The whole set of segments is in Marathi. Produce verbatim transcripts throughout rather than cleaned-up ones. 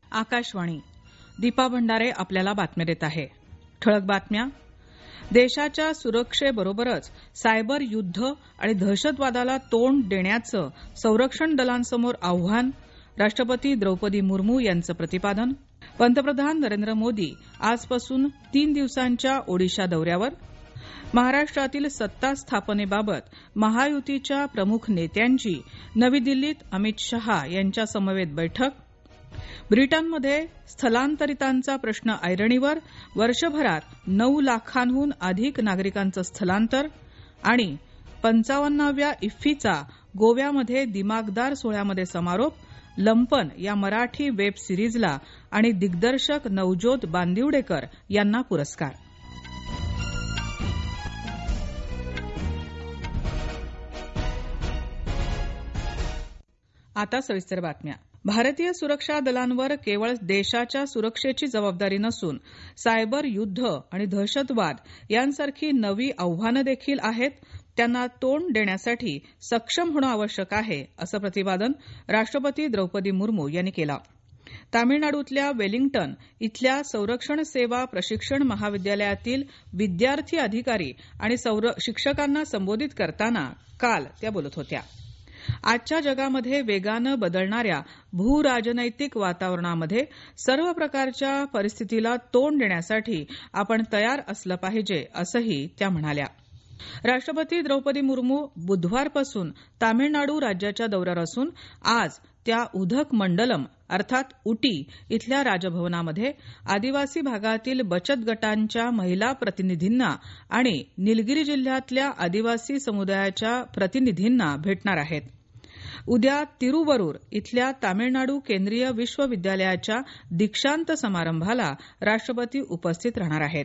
आकाशवाणी. दीपा भंडारे आपल्याला बातम्या देत आहे. ठळक बातम्या. देशाच्या सुरक्षेबरोबरच सायबर युद्ध आणि दहशतवादाला तोंड देण्याचं संरक्षण दलांसमोर आव्हान. राष्ट्रपती द्रौपदी मुर्मू यांचं प्रतिपादन. पंतप्रधान नरेंद्र मोदी आजपासून तीन दिवसांच्या ओडिशा दौऱ्यावर. महाराष्ट्रातील सत्ता स्थापनेबाबत महायुतीच्या प्रमुख नेत्यांची नवी दिल्लीत अमित शहा यांच्या समवेत बैठक. ब्रिटनमध्ये स्थलांतरितांचा प्रश्न ऐरणीवर. वर्षभरात नऊ लाखांहून अधिक नागरिकांचं स्थलांतर. आणि पंचावन्नाव्या इफ्फीचा गोव्यामध्ये दिमागदार सोहळ्यामध्ये समारोप. लंपन या मराठी वेब सिरीजला आणि दिग्दर्शक नवज्योत बांदिवडेकर यांना पुरस्कार. आता सविस्तर बातम्या. भारतीय सुरक्षा दलांवर केवळ देशाच्या सुरक्षेची जबाबदारी नसून सायबर युद्ध आणि दहशतवाद यांसारखी नवी आव्हानं देखील आहेत. त्यांना तोंड देण्यासाठी सक्षम होणं आवश्यक आहे, असं प्रतिपादन राष्ट्रपती द्रौपदी मुर्मू यांनी केलं. तामिळनाडूतल्या वेलिंग्टन इथल्या संरक्षण सेवा प्रशिक्षण महाविद्यालयातील विद्यार्थी अधिकारी आणि शिक्षकांना संबोधित करताना काल त्या बोलत होत्या. आजच्या जगामध्ये वेगानं बदलणाऱ्या भूराजनैतिक वातावरणामध्ये सर्व प्रकारच्या परिस्थितीला तोंड देण्यासाठी आपण तयार असलं पाहिजे, असंही त्या म्हणाल्या. राष्ट्रपती द्रौपदी मुर्मू बुधवारपासून तामिळनाडू राज्याच्या दौऱ्यावर असून आज त्या उदक मंडलम अर्थात उटी इथल्या राजभवनामध्ये आदिवासी भागातील बचत गटांच्या महिला प्रतिनिधींना आणि निलगिरी जिल्ह्यातल्या आदिवासी समुदायाच्या प्रतिनिधींना भेटणार आहेत. उद्या तिरुवरूर इथल्या तामिळनाडू केंद्रीय विश्वविद्यालयाच्या दीक्षांत समारंभाला राष्ट्रपती उपस्थित राहणार आहेत.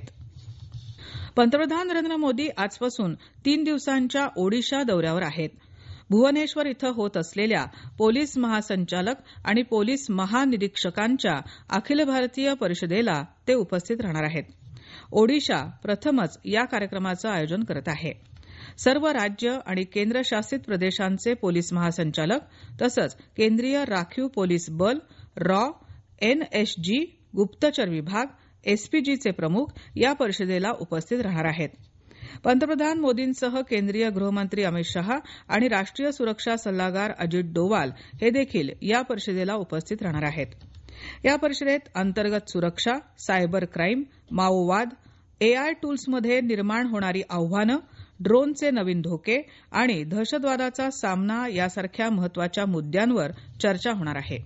पंतप्रधान नरेंद्र मोदी आजपासून तीन दिवसांच्या ओडिशा दौऱ्यावर आहेत. भुवनेश्वर इथं होत असलेल्या पोलीस महासंचालक आणि पोलीस महानिरीक्षकांच्या अखिल भारतीय परिषदेला ते उपस्थित राहणार आहेत. ओडिशा प्रथमच या कार्यक्रमाचं आयोजन करत आहे. सर्व राज्य आणि केंद्रशासित प्रदेशांचे पोलीस महासंचालक तसंच केंद्रीय राखीव पोलीस बल, रॉ, एनएसजी, गुप्तचर विभाग, एसपीजीचे प्रमुख या परिषदेला उपस्थित राहणार आहेत. पंतप्रधान मोदींसह केंद्रीय गृहमंत्री अमित शहा आणि राष्ट्रीय सुरक्षा सल्लागार अजित डोवाल हे देखील या परिषदेला उपस्थित राहणार आहेत. या परिषदेत अंतर्गत सुरक्षा, सायबर क्राईम, माओवाद, एआय टूल्समध्ये निर्माण होणारी आव्हानं, ड्रोनचे नवीन धोके आणि दहशतवादाचा सामना यासारख्या महत्वाच्या मुद्द्यांवर चर्चा होणार आहे.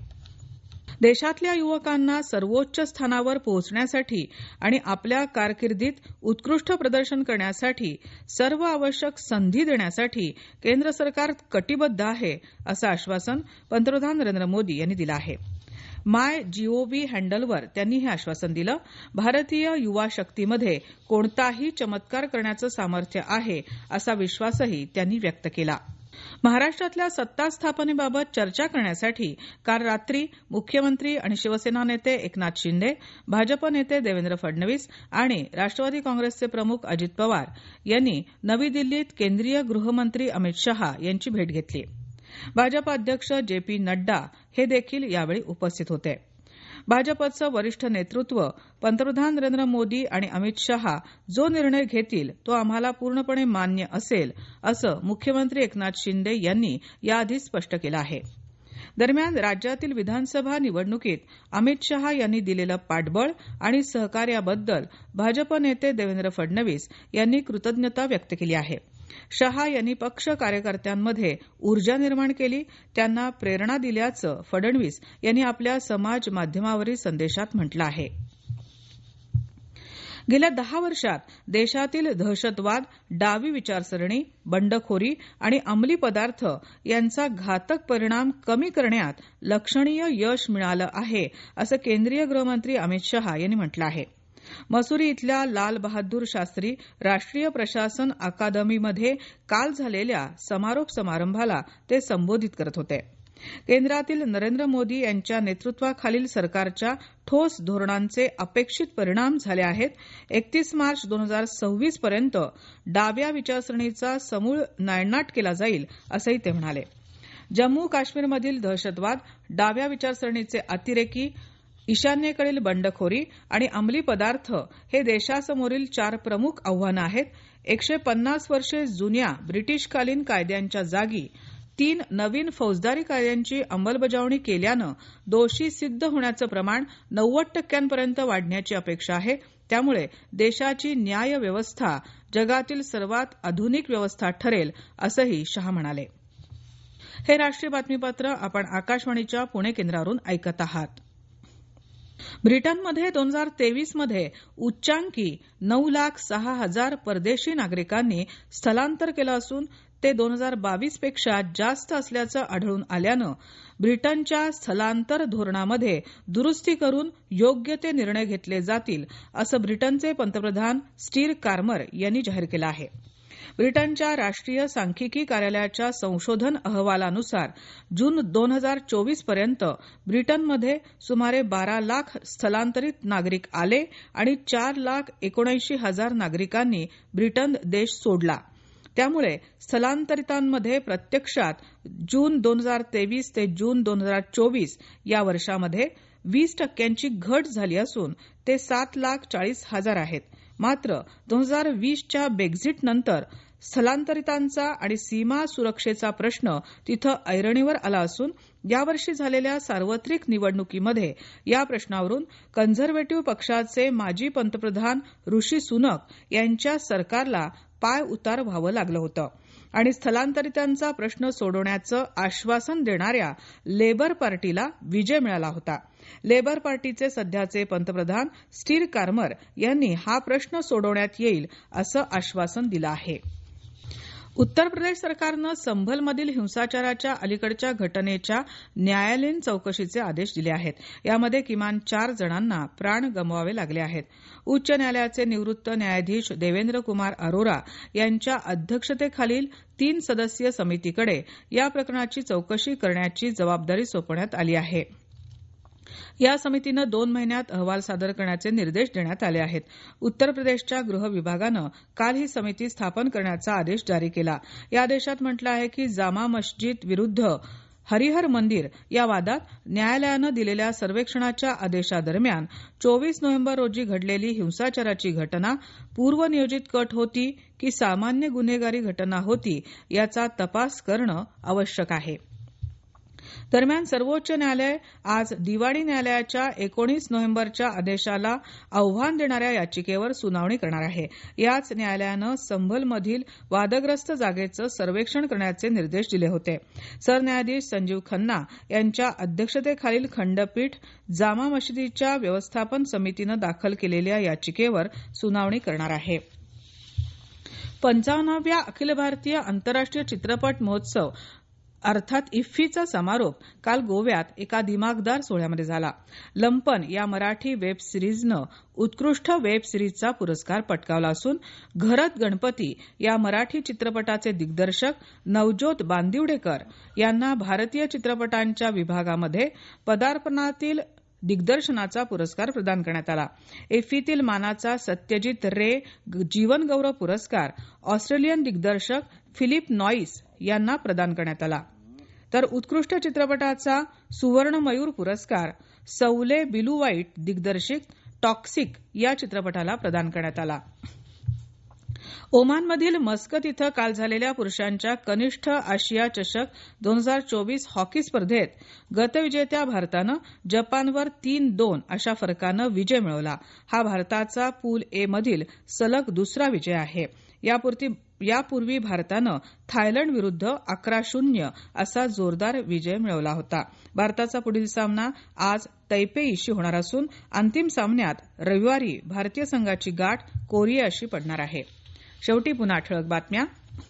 देशातल्या युवकांना सर्वोच्च स्थानावर पोहोचण्यासाठी आणि आपल्या कारकिर्दीत उत्कृष्ट प्रदर्शन करण्यासाठी सर्व आवश्यक संधी देण्यासाठी केंद्र सरकार कटिबद्ध आहे, असं आश्वासन पंतप्रधान नरेंद्र मोदी यांनी दिलं आहे. माय जीओव्ही हँडलवर त्यांनी हे आश्वासन दिलं. भारतीय युवा शक्तीमध्ये कोणताही चमत्कार करण्याचं सामर्थ्य आहे, असा विश्वासही त्यांनी व्यक्त केला. महाराष्ट्रातल्या सत्ता स्थापनेबाबत चर्चा करण्यासाठी काल रात्री मुख्यमंत्री आणि शिवसेना नेते एकनाथ शिंदे, भाजप नेते देवेंद्र फडणवीस आणि राष्ट्रवादी काँग्रेसचे प्रमुख अजित पवार यांनी नवी दिल्लीत केंद्रीय गृहमंत्री अमित शहा यांची भेट घेतली. भाजप अध्यक्ष जे पी नड्डा हे देखील यावेळी उपस्थित होते. भाजपचं वरिष्ठ नेतृत्व पंतप्रधान नरेंद्र मोदी आणि अमित शहा जो निर्णय घेतील तो आम्हाला पूर्णपणे मान्य असेल, असं मुख्यमंत्री एकनाथ शिंदे यांनी याआधी स्पष्ट केलं आहे. दरम्यान राज्यातील विधानसभा निवडणुकीत अमित शहा यांनी दिलेलं पाठबळ आणि सहकार्याबद्दल भाजप नेते देवेंद्र फडणवीस यांनी कृतज्ञता व्यक्त केली आहे. शहा यांनी पक्ष कार्यकर्त्यांमध्ये ऊर्जा निर्माण केली, त्यांना प्रेरणा दिल्याचं फडणवीस यांनी आपल्या समाज माध्यमावरील संदेशात म्हटलं आहे. गेल्या दहा वर्षात देशातील दहशतवाद, डावी विचारसरणी, बंडखोरी आणि अंमली पदार्थ यांचा घातक परिणाम कमी करण्यात लक्षणीय यश मिळालं आहे, असं केंद्रीय गृहमंत्री अमित शहा यांनी म्हटलं आहे. मसुरी इथल्या लाल बहादूर शास्त्री राष्ट्रीय प्रशासन अकादमीमध्ये काल झालेल्या समारोप समारंभाला ते संबोधित करत होते. केंद्रातील नरेंद्र मोदी यांच्या नेतृत्वाखालील सरकारच्या ठोस धोरणांचे अपेक्षित परिणाम झाले आहेत. एकतीस मार्च दोन हजार सव्वीस पर्यंत डाव्या विचारसरणीचा समूळ नायनाट केला जाईल, असंही ते म्हणाले. जम्मू काश्मीरमधील दहशतवाद, डाव्या विचारसरणीचे अतिरेकी ईशान्येकडील बंडखोरी आणि अंमली पदार्थ हे देशासमोरील चार प्रमुख आव्हानं आहेत. एकशे पन्नास वर्षे जुन्या ब्रिटिशकालीन कायद्यांच्या जागी तीन नवीन फौजदारी कायद्यांची अंमलबजावणी केल्यानं दोषी सिद्ध होण्याचं प्रमाण नव्वद टक्क्यांपर्यंत वाढण्याची अपेक्षा आहे. त्यामुळे देशाची न्याय व्यवस्था जगातील सर्वात आधुनिक व्यवस्था ठरेल असंही शहा म्हणाले. हे राष्ट्रीय बातमीपत्र आपण आकाशवाणीच्या पुणे केंद्रावरून ऐकत आहात. ब्रिटनमध्ये दोन हजार तेवीस मध्ये उच्चांकी नऊ लाख सहा हजार परदेशी नागरिकांनी स्थलांतर केलं असून ते दोन हजार बावीस पेक्षा जास्त असल्याचं आढळून आल्यानं ब्रिटनच्या स्थलांतर धोरणामध्ये दुरुस्ती करून योग्य ते निर्णय घेतले जातील असं ब्रिटनचे पंतप्रधान स्टीर कारमर यांनी जाहीर केलं आहे. ब्रिटनच्या राष्ट्रीय सांख्यिकी कार्यालयाच्या संशोधन अहवालानुसार जून दोन हजार चोवीस पर्यंत ब्रिटनमध्ये सुमारे बारा लाख स्थलांतरित नागरिक आले आणि चार लाख एकोणऐंशी हजार नागरिकांनी ब्रिटन देश सोडला. त्यामुळे स्थलांतरितांमध्ये प्रत्यक्षात जून दोन हजार तेवीस ते जून दोन हजार चोवीस या वर्षामध्ये वीस टक्क्यांची घट झाली असून ते सात लाख चाळीस हजार आहेत. मात्र दोन हजार वीसच्या ब्रेक्झिट नंतर स्थलांतरितांचा आणि सीमा सुरक्षेचा प्रश्न तिथं ऐरणीवर आला असून यावर्षी झालेल्या सार्वत्रिक निवडणुकीमध्ये या प्रश्नावरून कन्झर्वेटिव्ह पक्षाचे माजी पंतप्रधान ऋषी सुनक यांच्या सरकारला पाय उतार व्हावं लागलं होतं आणि स्थलांतरितांचा प्रश्न सोडवण्याचं आश्वासन देणाऱ्या लेबर पार्टीला विजय मिळाला होता. लेबर पार्टीचे सध्याचे पंतप्रधान स्टीर कारमर यांनी हा प्रश्न सोडवण्यात येईल असं आश्वासन दिलं आहे. उत्तर प्रदेश सरकारनं संभलमधील हिंसाचाराच्या अलीकडच्या घटनेच्या न्यायालयीन चौकशीचे आदेश दिले आहेत. यामध्ये किमान चार जणांना प्राण गमवावे लागले आहेत. उच्च न्यायालयाचे निवृत्त न्यायाधीश देवेंद्र कुमार अरोरा यांच्या अध्यक्षतेखालील तीन सदस्यीय समितीकडे या प्रकरणाची चौकशी करण्याची जबाबदारी सोपवण्यात आली आहे. या समितीनं दोन महिन्यात अहवाल सादर करण्याचे निर्देश देण्यात आले आहेत. उत्तर प्रदेशच्या गृह विभागानं काल ही समिती स्थापन करण्याचा आदेश जारी केला. या आदेशात म्हटलं आहे की जामा मस्जिद विरुद्ध हरिहर मंदिर या वादात न्यायालयानं दिलेल्या सर्वेक्षणाच्या आदेशादरम्यान चोवीस नोव्हेंबर रोजी घडलेली हिंसाचाराची घटना पूर्वनियोजित कट होती की सामान्य गुन्हेगारी घटना होती याचा तपास करणं आवश्यक आहे. दरम्यान सर्वोच्च न्यायालय आज दिवाणी न्यायालयाच्या एकोणीस नोव्हेंबरच्या आदेशाला आव्हान देणाऱ्या याचिकेवर सुनावणी करणार आहे. याच न्यायालयानं संभलमधील वादग्रस्त जागेचं सर्वेक्षण करण्याचे निर्देश दिले होते. सरन्यायाधीश संजीव खन्ना यांच्या अध्यक्षतेखालील खंडपीठ जामा मशिदीच्या व्यवस्थापन समितीनं दाखल केलेल्या याचिकेवर सुनावणी करणार आहे. पंचावन्नाव्या अखिल भारतीय आंतरराष्ट्रीय चित्रपट महोत्सव अर्थात इफ्फीचा समारोप काल गोव्यात एका दिमाखदार सोहळ्यामध्ये झाला. लंपन या मराठी वेब सिरीजनं उत्कृष्ट वेब सिरीजचा पुरस्कार पटकावला असून घरत गणपती या मराठी चित्रपटाचे दिग्दर्शक नवज्योत बांदिवडेकर यांना भारतीय चित्रपटांच्या विभागामध्ये पदार्पणातील दिग्दर्शनाचा पुरस्कार प्रदान करण्यात आला. इफ्फीतील मानाचा सत्यजित रे जीवन गौरव पुरस्कार ऑस्ट्रेलियन दिग्दर्शक फिलिप नॉईस यांना प्रदान करण्यात आला. तर उत्कृष्ट चित्रपटाचा सुवर्ण मयूर पुरस्कार सौले बिलुवाईट दिग्दर्शित टॉक्सिक या चित्रपटाला प्रदान करण्यात आला. ओमानमधील मस्कत इथं काल झालेल्या पुरुषांच्या कनिष्ठ आशिया चषक दोन हजार चोवीस हॉकी स्पर्धेत गतविजेत्या भारतानं जपानवर तीन दोन अशा फरकानं विजय मिळवला. हा भारताचा पूल ए मधील सलग दुसरा विजय आहे. यापूर्वी यापूर्वी भारतानं थायलंड विरुद्ध अकरा शून्य असा जोरदार विजय मिळवला होता. भारताचा पुढील सामना आज तैपेईशी होणार असून अंतिम सामन्यात रविवारी भारतीय संघाची गाठ कोरियाशी पडणार आहे. शेवटी पुन्हा ठळक बातम्या.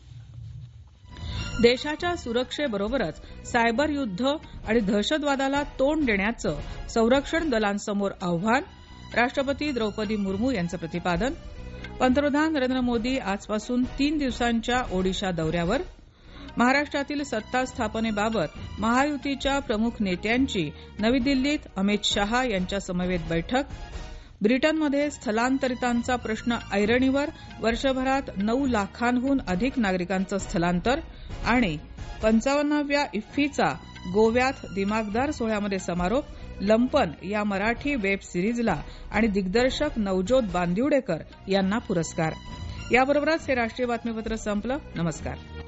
देशाच्या सुरक्षेबरोबरच सायबर युद्ध आणि दहशतवादाला तोंड देण्याचं संरक्षण दलांसमोर आव्हान. राष्ट्रपती द्रौपदी मुर्मू यांचं प्रतिपादन. पंतप्रधान नरेंद्र मोदी आजपासून तीन दिवसांच्या ओडिशा दौऱ्यावर. महाराष्ट्रातील सत्ता स्थापनेबाबत महायुतीच्या प्रमुख नेत्यांची नवी दिल्लीत अमित शहा यांच्या समवेत बैठक. ब्रिटनमध्ये स्थलांतरितांचा प्रश्न ऐरणीवर, वर्षभरात नऊ लाखांहून अधिक नागरिकांचं स्थलांतर. आणि पंचावन्नाव्या इफ्फीचा गोव्यात दिमाखदार सोहळ्यामध्ये समारोप. लंपन या मराठी वेब सिरीजला आणि दिग्दर्शक नवज्योत बांदिवडेकर यांना पुरस्कार. याबरोबरच हे राष्ट्रीय बातमीपत्र संपलं. नमस्कार.